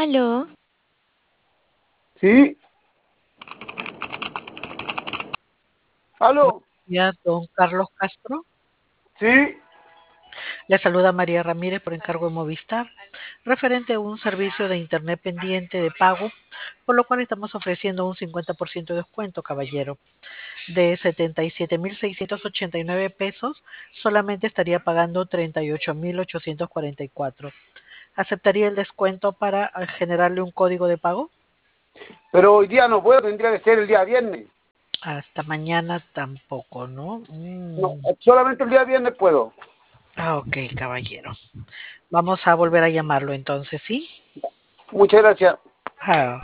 Aló, Sí, buenos aló, días, don Carlos Castro. sí, Le saluda María Ramírez por encargo de Movistar, referente a un servicio de Internet pendiente de pago, por lo cual estamos ofreciendo un 50% de descuento, caballero. De 77.689 pesos, solamente estaría pagando 38.844. ¿Aceptaría el descuento para generarle un código de pago? pero hoy día no puedo, tendría que ser el día viernes. Hasta mañana tampoco, ¿no? No, solamente el día viernes puedo. Ok, caballero. Vamos a volver a llamarlo entonces, ¿sí? Muchas gracias. Ah,